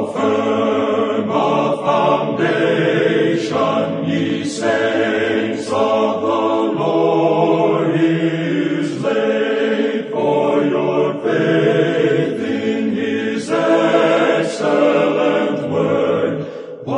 firm a foundation, ye saints of the Lord, is laid, for your faith in his excellent word.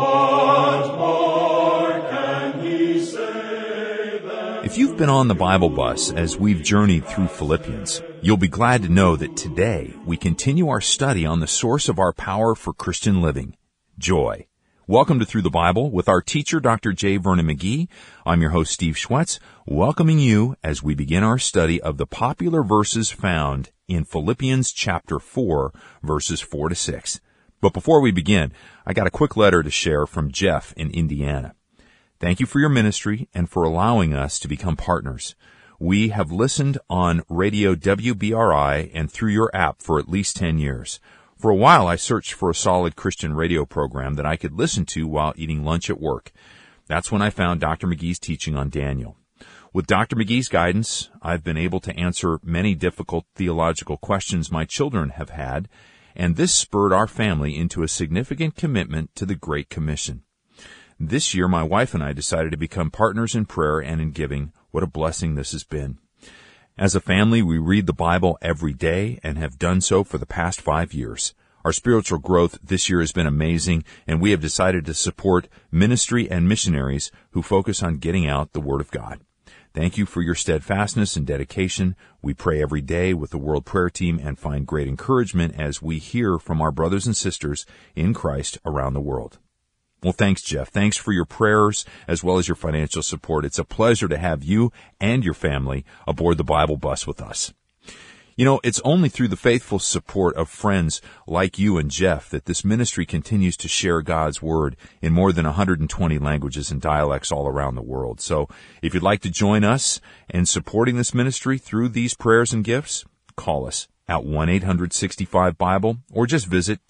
What more can he say than... If you've been on the Bible bus as we've journeyed through Philippians, you'll be glad to know that today we continue our study on the source of our power for Christian living, joy. Welcome to Through the Bible with our teacher, Dr. J. Vernon McGee. I'm your host, Steve Schwetz, welcoming you as we begin our study of the popular verses found in Philippians chapter 4, verses 4 to 6. But before we begin, I got a quick letter to share from Jeff in Indiana. Thank you for your ministry and for allowing us to become partners. We have listened on radio WBRI and through your app for at least 10 years. For a while, I searched for a solid Christian radio program that I could listen to while eating lunch at work. That's when I found Dr. McGee's teaching on Daniel. With Dr. McGee's guidance, I've been able to answer many difficult theological questions my children have had, and this spurred our family into a significant commitment to the Great Commission. This year, my wife and I decided to become partners in prayer and in giving. What a blessing this has been. As a family, we read the Bible every day and have done so for the past 5 years. Our spiritual growth this year has been amazing, and we have decided to support ministry and missionaries who focus on getting out the Word of God. Thank you for your steadfastness and dedication. We pray every day with the World Prayer Team and find great encouragement as we hear from our brothers and sisters in Christ around the world. Well, thanks, Jeff. Thanks for your prayers as well as your financial support. It's a pleasure to have you and your family aboard the Bible bus with us. You know, it's only through the faithful support of friends like you and Jeff that this ministry continues to share God's Word in more than 120 languages and dialects all around the world. So if you'd like to join us in supporting this ministry through these prayers and gifts, call us at 1-800-65-BIBLE or just visit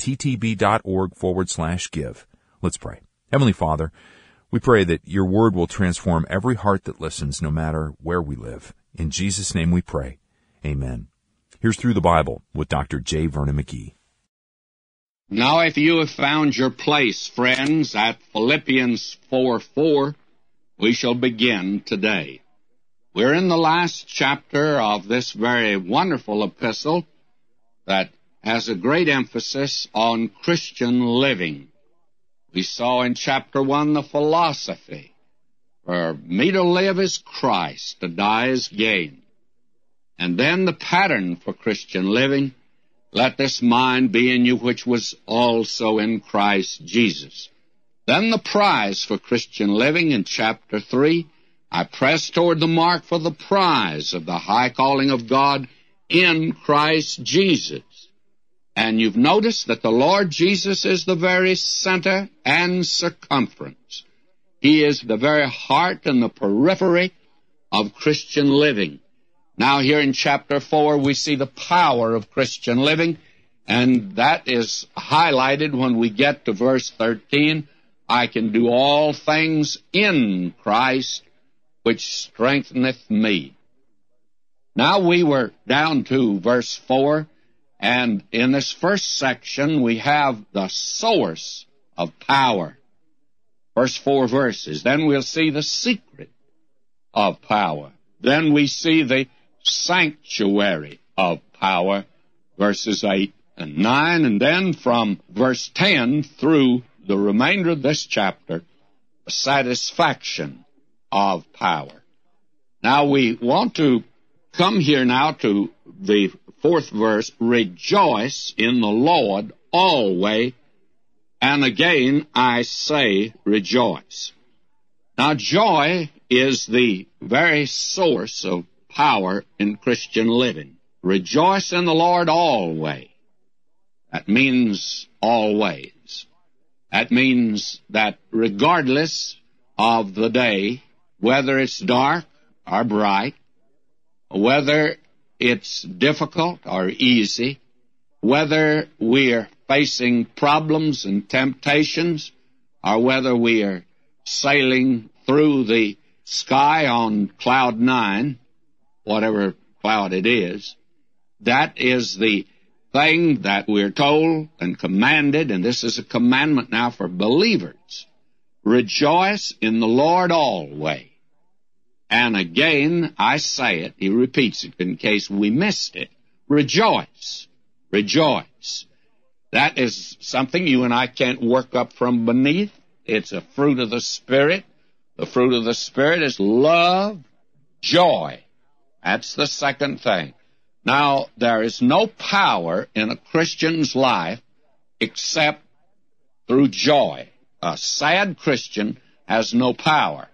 ttb.org/give. Let's pray. Heavenly Father, we pray that your word will transform every heart that listens, no matter where we live. In Jesus' name we pray. Amen. Here's Through the Bible with Dr. J. Vernon McGee. Now, if you have found your place, friends, at Philippians 4:4, we shall begin today. We're in the last chapter of this very wonderful epistle that has a great emphasis on Christian living. We saw in chapter 1 the philosophy. For me to live is Christ, to die is gain. And then the pattern for Christian living, let this mind be in you which was also in Christ Jesus. Then the prize for Christian living in chapter 3, I press toward the mark for the prize of the high calling of God in Christ Jesus. And you've noticed that the Lord Jesus is the very center and circumference. He is the very heart and the periphery of Christian living. Now here in chapter 4 we see the power of Christian living, and that is highlighted when we get to verse 13. I can do all things in Christ, which strengtheneth me. Now we were down to verse 4. And in this first section, we have the source of power. First 4 verses. Then we'll see the secret of power. Then we see the sanctuary of power, verses 8 and 9. And then from verse 10 through the remainder of this chapter, the satisfaction of power. Now we want to come here now to the 4th verse, rejoice in the Lord always, and again I say rejoice. Now joy is the very source of power in Christian living. Rejoice in the Lord always. That means always. That means that regardless of the day, whether it's dark or bright, whether it's difficult or easy, whether we're facing problems and temptations, or whether we are sailing through the sky on cloud 9, whatever cloud it is, that is the thing that we're told and commanded, and this is a commandment now for believers. Rejoice in the Lord always. And again, I say it, he repeats it in case we missed it. Rejoice. Rejoice. That is something you and I can't work up from beneath. It's a fruit of the Spirit. The fruit of the Spirit is love, joy. That's the second thing. Now, there is no power in a Christian's life except through joy. A sad Christian has no power.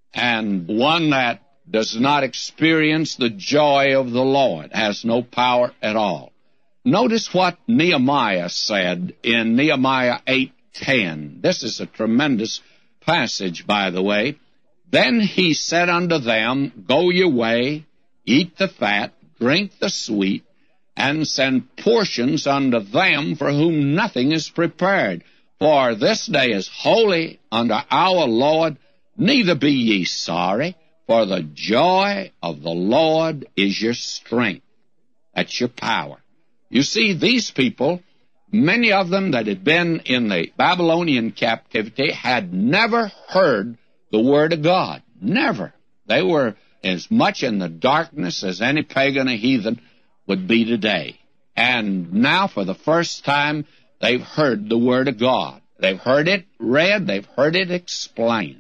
And one that does not experience the joy of the Lord has no power at all. Notice what Nehemiah said in Nehemiah 8:10. This is a tremendous passage, by the way. Then he said unto them, Go your way, eat the fat, drink the sweet, and send portions unto them for whom nothing is prepared. For this day is holy unto our Lord. Neither be ye sorry, for the joy of the Lord is your strength. That's your power. You see, these people, many of them that had been in the Babylonian captivity, had never heard the Word of God. Never. They were as much in the darkness as any pagan or heathen would be today. And now, for the first time, they've heard the Word of God. They've heard it read, they've heard it explained.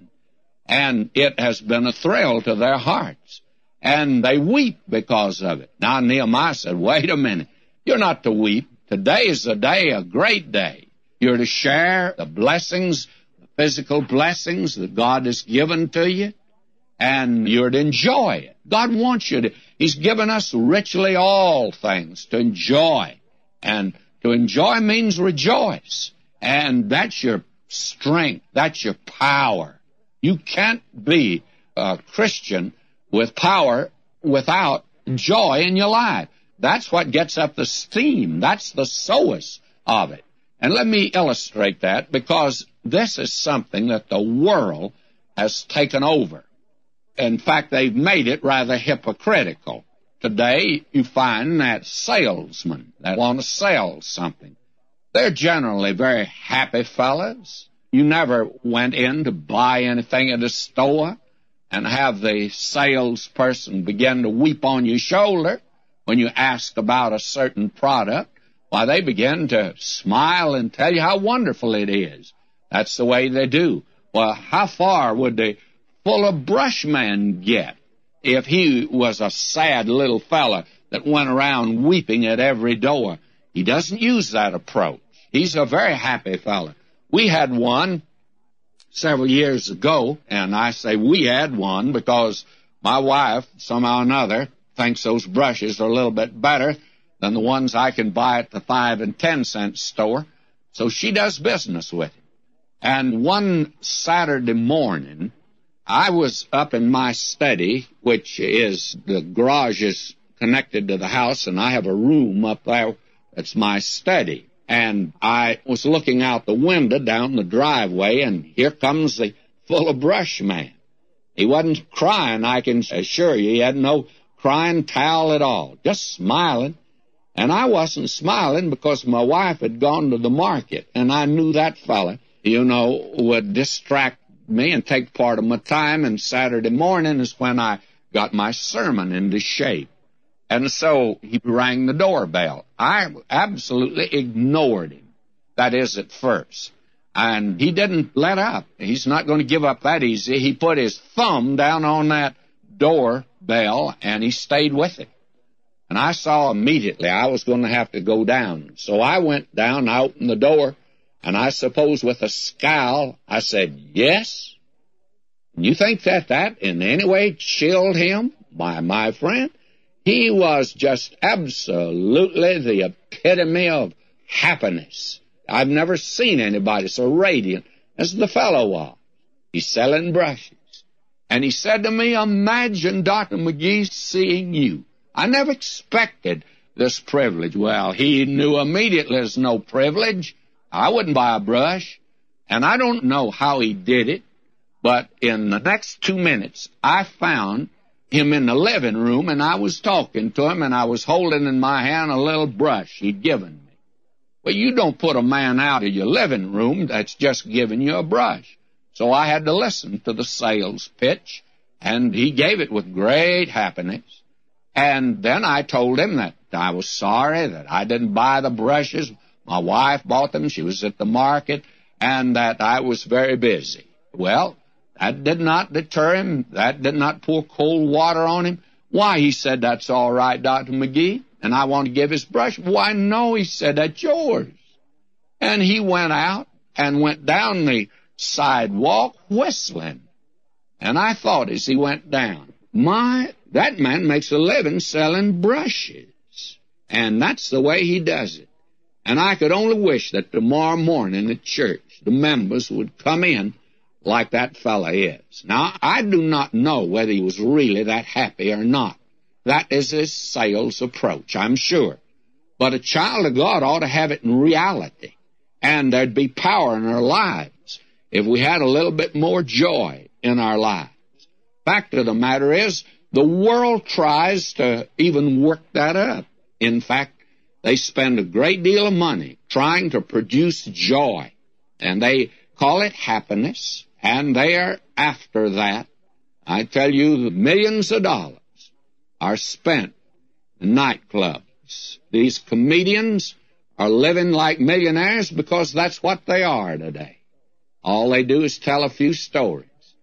And it has been a thrill to their hearts. And they weep because of it. Now Nehemiah said, wait a minute. You're not to weep. Today is a day, a great day. You're to share the blessings, the physical blessings that God has given to you. And you're to enjoy it. God wants you to. He's given us richly all things to enjoy. And to enjoy means rejoice. And that's your strength. That's your power. You can't be a Christian with power without joy in your life. That's what gets up the steam. That's the source of it. And let me illustrate that, because this is something that the world has taken over. In fact, they've made it rather hypocritical. Today, you find that salesmen that want to sell something, they're generally very happy fellas. You never went in to buy anything at a store and have the salesperson begin to weep on your shoulder when you ask about a certain product. Why, they begin to smile and tell you how wonderful it is. That's the way they do. Well, how far would the full of brush man get if he was a sad little fella that went around weeping at every door? He doesn't use that approach. He's a very happy fella. We had one several years ago, and I say we had one because my wife, somehow or another, thinks those brushes are a little bit better than the ones I can buy at the 5 and 10 cent store. So she does business with it. And one Saturday morning, I was up in my study, which is, the garage is connected to the house, and I have a room up there that's my study. And I was looking out the window down the driveway, and here comes the full of brush man. He wasn't crying, I can assure you. He had no crying towel at all, just smiling. And I wasn't smiling because my wife had gone to the market, and I knew that fella, would distract me and take part of my time, and Saturday morning is when I got my sermon into shape. And so he rang the doorbell. I absolutely ignored him. That is, at first. And he didn't let up. He's not going to give up that easy. He put his thumb down on that doorbell, and he stayed with it. And I saw immediately I was going to have to go down. So I went down, I opened the door, and I suppose with a scowl, I said, yes? You think that in any way chilled him? My friend? He was just absolutely the epitome of happiness. I've never seen anybody so radiant as the fellow was. He's selling brushes. And he said to me, imagine Dr. McGee seeing you. I never expected this privilege. Well, he knew immediately there's no privilege. I wouldn't buy a brush. And I don't know how he did it, but in the next 2 minutes, I found him in the living room, and I was talking to him, and I was holding in my hand a little brush he'd given me. Well, you don't put a man out of your living room that's just giving you a brush. So I had to listen to the sales pitch, and he gave it with great happiness. And then I told him that I was sorry that I didn't buy the brushes. My wife bought them. She was at the market, and that I was very busy. Well, that did not deter him. That did not pour cold water on him. Why, he said, that's all right, Dr. McGee, and I want to give his brush. Why, no, he said, that's yours. And he went out and went down the sidewalk whistling. And I thought as he went down, that man makes a living selling brushes. And that's the way he does it. And I could only wish that tomorrow morning at church, the members would come in like that fella is. Now, I do not know whether he was really that happy or not. That is his sales approach, I'm sure. But a child of God ought to have it in reality. And there'd be power in our lives if we had a little bit more joy in our lives. Fact of the matter is, the world tries to even work that up. In fact, they spend a great deal of money trying to produce joy. And they call it happiness. And they are after that. I tell you, the millions of dollars are spent in nightclubs. These comedians are living like millionaires because that's what they are today. All they do is tell a few stories.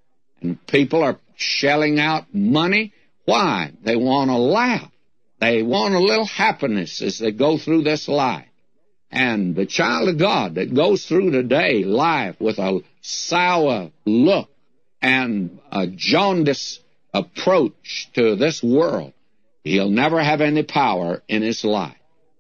And people are shelling out money. Why? They want to laugh. They want a little happiness as they go through this life. And the child of God that goes through today life with a sour look and a jaundiced approach to this world, he'll never have any power in his life.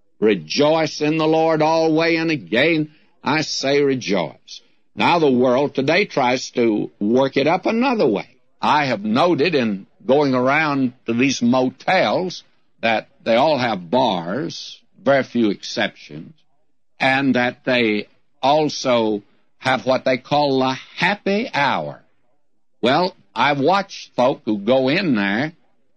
Rejoice in the Lord always, and again I say rejoice. Now the world today tries to work it up another way. I have noted in going around to these motels that they all have bars, very few exceptions, and that they also have what they call a happy hour. Well, I've watched folk who go in there,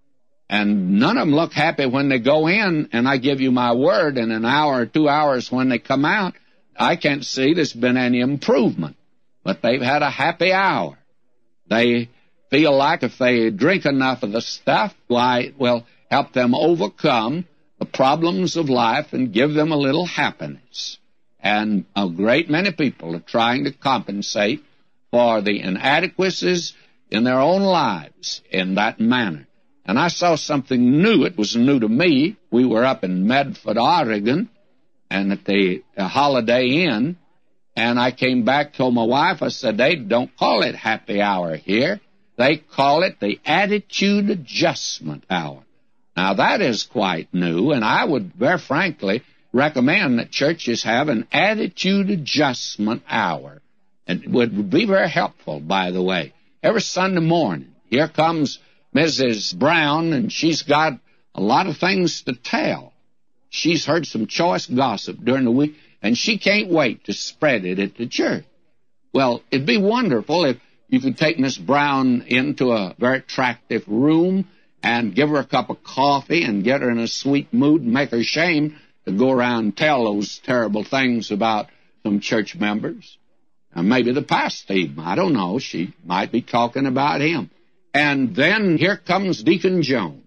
and none of them look happy when they go in, and I give you my word, in an hour or 2 hours when they come out, I can't see there's been any improvement. But they've had a happy hour. They feel like if they drink enough of the stuff, why, it will help them overcome the problems of life and give them a little happiness. And a great many people are trying to compensate for the inadequacies in their own lives in that manner. And I saw something new. It was new to me. We were up in Medford, Oregon, and at the Holiday Inn, and I came back, told my wife, I said, they don't call it happy hour here. They call it the attitude adjustment hour. Now, that is quite new, and I would very frankly recommend that churches have an attitude adjustment hour. And it would be very helpful, by the way. Every Sunday morning, here comes Mrs. Brown, and she's got a lot of things to tell. She's heard some choice gossip during the week, and she can't wait to spread it at the church. Well, it'd be wonderful if you could take Miss Brown into a very attractive room and give her a cup of coffee and get her in a sweet mood and make her ashamed to go around and tell those terrible things about some church members. And maybe the pastor even, I don't know, she might be talking about him. And then here comes Deacon Jones.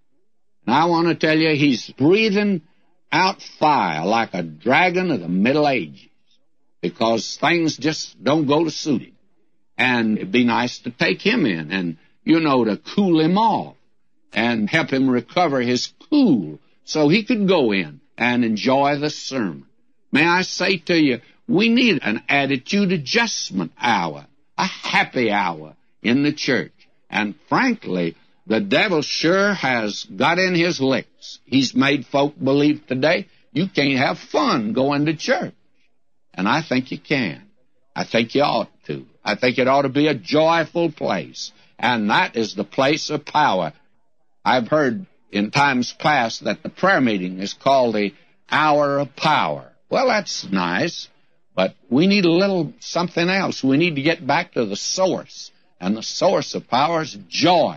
And I want to tell you, he's breathing out fire like a dragon of the Middle Ages because things just don't go to suit him. And it'd be nice to take him in and, to cool him off and help him recover his cool so he could go in and enjoy the sermon. May I say to you, we need an attitude adjustment hour, a happy hour in the church. And frankly, the devil sure has got in his licks. He's made folk believe today you can't have fun going to church. And I think you can. I think you ought to. I think it ought to be a joyful place. And that is the place of power. I've heard in times past that the prayer meeting is called the hour of power. Well, that's nice, but we need a little something else. We need to get back to the source. And the source of power is joy.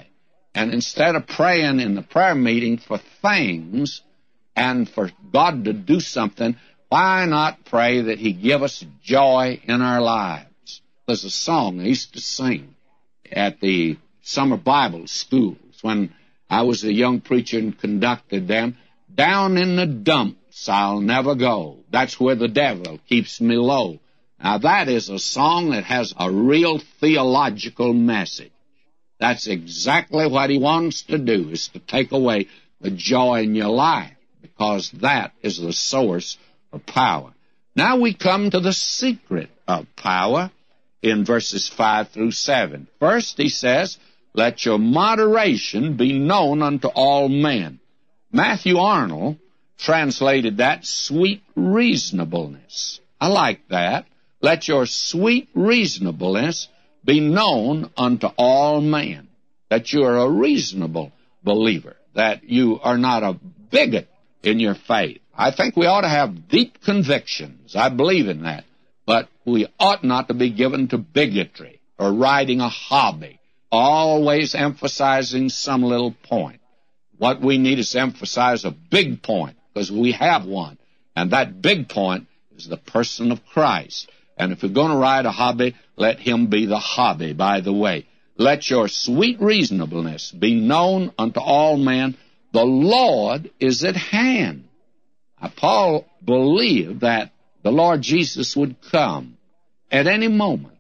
And instead of praying in the prayer meeting for things and for God to do something, why not pray that He give us joy in our lives? There's a song I used to sing at the summer Bible schools when I was a young preacher and conducted them. Down in the dumps I'll never go. That's where the devil keeps me low. Now that is a song that has a real theological message. That's exactly what he wants to do, is to take away the joy in your life, because that is the source of power. Now we come to the secret of power in verses 5 through 7. First he says, let your moderation be known unto all men. Matthew Arnold translated that sweet reasonableness. I like that. Let your sweet reasonableness be known unto all men. That you are a reasonable believer. That you are not a bigot in your faith. I think we ought to have deep convictions. I believe in that. But we ought not to be given to bigotry or riding a hobby, always emphasizing some little point. What we need is to emphasize a big point, because we have one. And that big point is the person of Christ. And if you're going to ride a hobby, let him be the hobby, by the way. Let your sweet reasonableness be known unto all men. The Lord is at hand. Now, Paul believed that the Lord Jesus would come at any moment.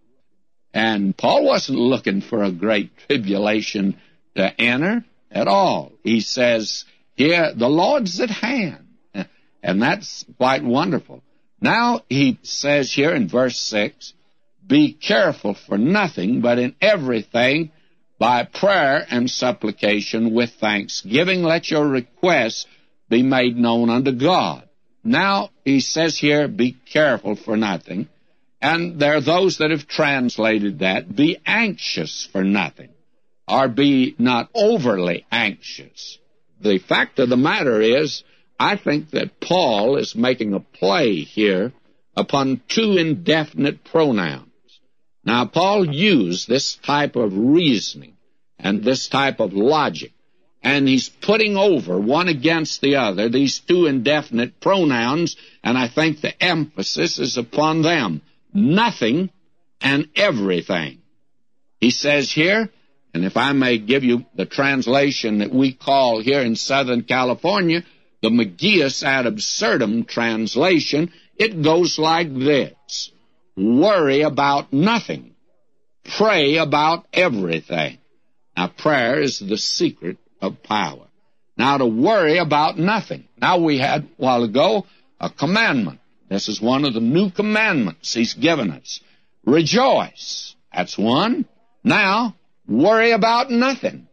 And Paul wasn't looking for a great tribulation to enter at all. He says here, the Lord's at hand. And that's quite wonderful. Now he says here in verse 6, be careful for nothing, but in everything by prayer and supplication with thanksgiving let your requests be made known unto God. Now he says here, be careful for nothing. And there are those that have translated that, be anxious for nothing, or be not overly anxious. The fact of the matter is, I think that Paul is making a play here upon two indefinite pronouns. Now, Paul used this type of reasoning and this type of logic, and he's putting over one against the other these two indefinite pronouns, and I think the emphasis is upon them. Nothing and everything. He says here, and if I may give you the translation that we call here in Southern California, the Magius ad absurdum translation, it goes like this. Worry about nothing. Pray about everything. Now, prayer is the secret of power. Now, to worry about nothing. Now, we had, a while ago, a commandment. This is one of the new commandments he's given us. Rejoice. That's one. Now, worry about nothing.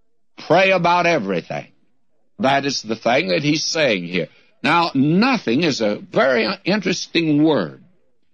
Pray about everything. That is the thing that he's saying here. Now, nothing is a very interesting word.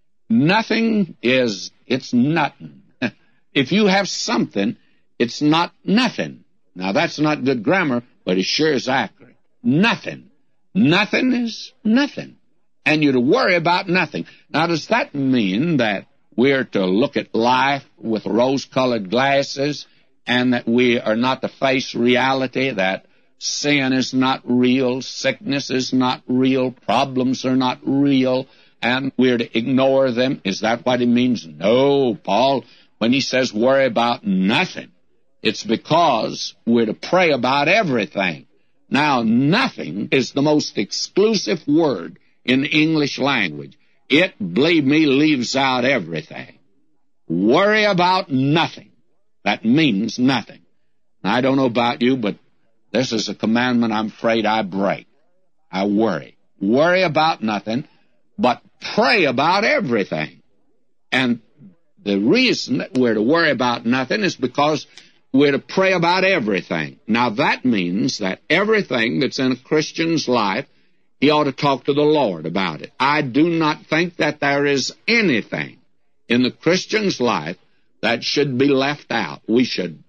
Nothing is, it's nothing. If you have something, it's not nothing. Now, that's not good grammar, but it sure is accurate. Nothing. Nothing is nothing. And you're to worry about nothing. Now, does that mean that we're to look at life with rose-colored glasses and that we are not to face reality, that sin is not real, sickness is not real, problems are not real, and we're to ignore them? Is that what it means? No, Paul, when he says worry about nothing, it's because we're to pray about everything. Now, nothing is the most exclusive word in the English language. It, believe me, leaves out everything. Worry about nothing. That means nothing. Now, I don't know about you, but this is a commandment I'm afraid I break. I worry. Worry about nothing, but pray about everything. And the reason that we're to worry about nothing is because we're to pray about everything. Now, that means that everything that's in a Christian's life, he ought to talk to the Lord about it. I do not think that there is anything in the Christian's life that should be left out. We should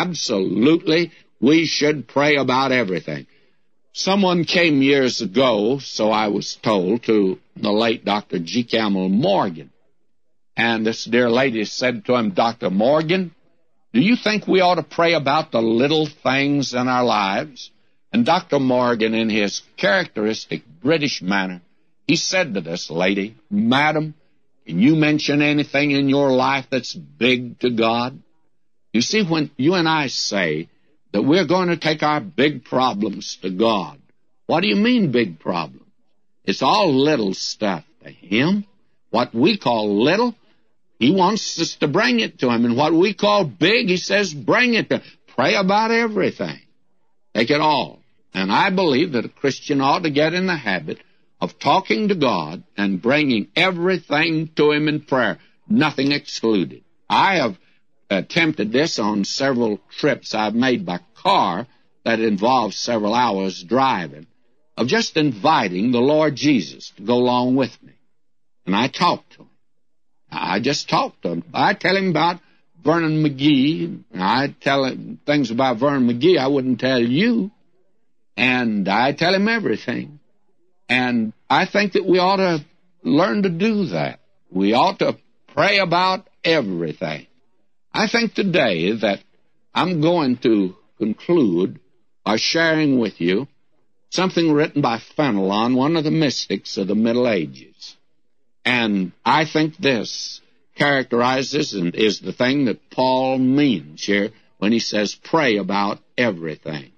we should pray about everything. Someone came years ago, so I was told, to the late Dr. G. Campbell Morgan. And this dear lady said to him, Dr. Morgan, Do you think we ought to pray about the little things in our lives? And Dr. Morgan, in his characteristic British manner, he said to this lady, "Madam, can you mention anything in your life that's big to God?" You see, when you and I say that we're going to take our big problems to God, what do you mean big problems? It's all little stuff to Him. What we call little, He wants us to bring it to Him. And what we call big, He says, bring it to Him. Pray about everything. Take it all. And I believe that a Christian ought to get in the habit of talking to God and bringing everything to Him in prayer, nothing excluded. I have attempted this on several trips I've made by car that involved several hours driving, of just inviting the Lord Jesus to go along with me. And I talk to Him. I just talk to Him. I tell Him about Vernon McGee. I tell Him things about Vernon McGee I wouldn't tell you. And I tell Him everything. And I think that we ought to learn to do that. We ought to pray about everything. I think today that I'm going to conclude by sharing with you something written by Fenelon, one of the mystics of the Middle Ages. And I think this characterizes and is the thing that Paul means here when he says, pray about everything.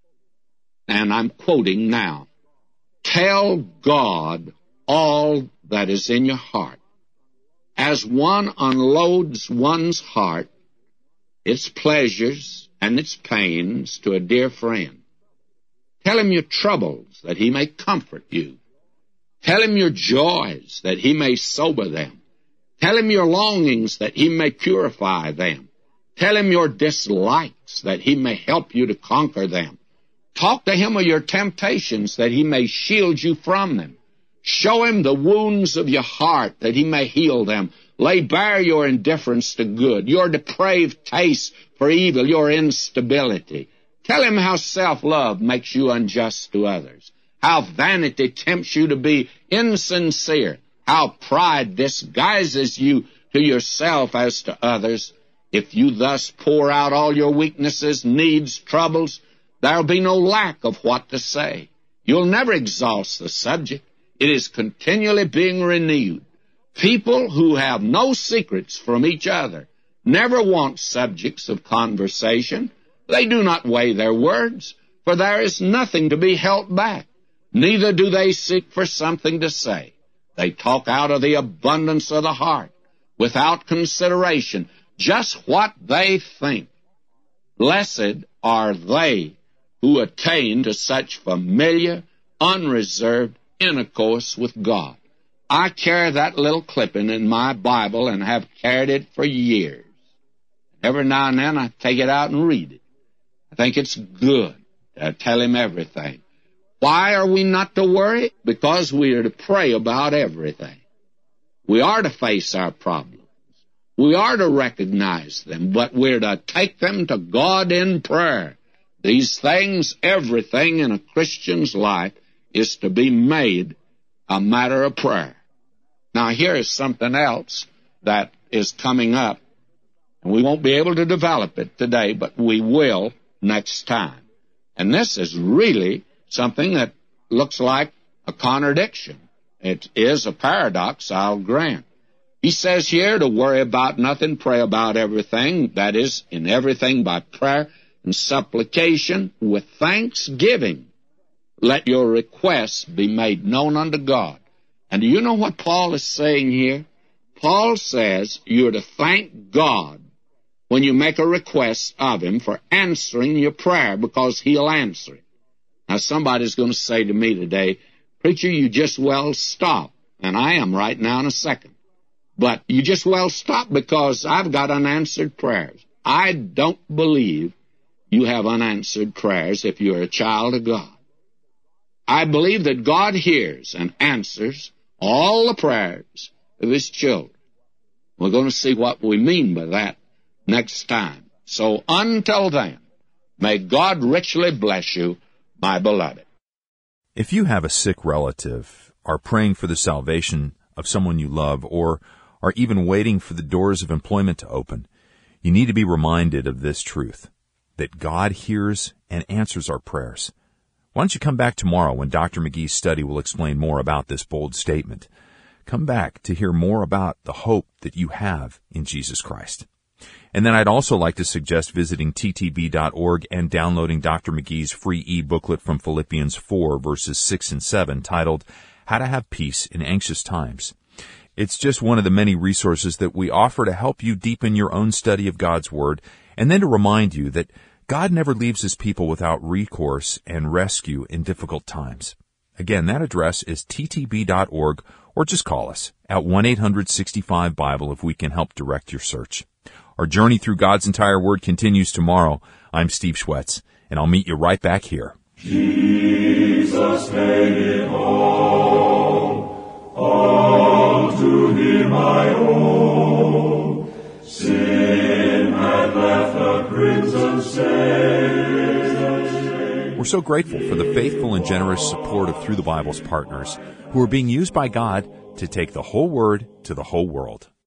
And I'm quoting now. Tell God all that is in your heart. As one unloads one's heart, its pleasures and its pains to a dear friend. Tell Him your troubles that He may comfort you. Tell Him your joys that He may sober them. Tell Him your longings that He may purify them. Tell Him your dislikes that He may help you to conquer them. Talk to Him of your temptations that He may shield you from them. Show Him the wounds of your heart that He may heal them. Lay bare your indifference to good, your depraved taste for evil, your instability. Tell Him how self-love makes you unjust to others, how vanity tempts you to be insincere, how pride disguises you to yourself as to others. If you thus pour out all your weaknesses, needs, troubles, there'll be no lack of what to say. You'll never exhaust the subject. It is continually being renewed. People who have no secrets from each other never want subjects of conversation. They do not weigh their words, for there is nothing to be held back. Neither do they seek for something to say. They talk out of the abundance of the heart, without consideration, just what they think. Blessed are they who attain to such familiar, unreserved intercourse with God. I carry that little clipping in my Bible and have carried it for years. Every now and then I take it out and read it. I think it's good to tell Him everything. Why are we not to worry? Because we are to pray about everything. We are to face our problems. We are to recognize them, but we're to take them to God in prayer. These things, everything in a Christian's life, is to be made a matter of prayer. Now, here is something else that is coming up. And we won't be able to develop it today, but we will next time. And this is really something that looks like a contradiction. It is a paradox, I'll grant. He says here to worry about nothing, pray about everything, that is, in everything by prayer and supplication with thanksgiving. Let your requests be made known unto God. And do you know what Paul is saying here? Paul says you're to thank God when you make a request of Him for answering your prayer, because He'll answer it. Now, somebody's going to say to me today, preacher, you just well stop. And I am right now in a second. But you just well stop because I've got unanswered prayers. I don't believe you have unanswered prayers if you're a child of God. I believe that God hears and answers all the prayers of His children. We're going to see what we mean by that next time. So until then, may God richly bless you, my beloved. If you have a sick relative, are praying for the salvation of someone you love, or are even waiting for the doors of employment to open, You need to be reminded of this truth, that God hears and answers our prayers. Why don't you come back tomorrow when Dr. McGee's study will explain more about this bold statement. Come back to hear more about the hope that you have in Jesus Christ. And then I'd also like to suggest visiting ttb.org and downloading Dr. McGee's free e-booklet from Philippians 4, verses 6 and 7, titled, How to Have Peace in Anxious Times. It's just one of the many resources that we offer to help you deepen your own study of God's Word, and then to remind you that God never leaves His people without recourse and rescue in difficult times. Again, that address is ttb.org, or just call us at 1-800-65-BIBLE if we can help direct your search. Our journey through God's entire Word continues tomorrow. I'm Steve Schwetz, and I'll meet you right back here. Jesus made it all to Him I owe. Sin had left a crimson stain. We're so grateful for the faithful and generous support of Through the Bible's partners, who are being used by God to take the whole Word to the whole world.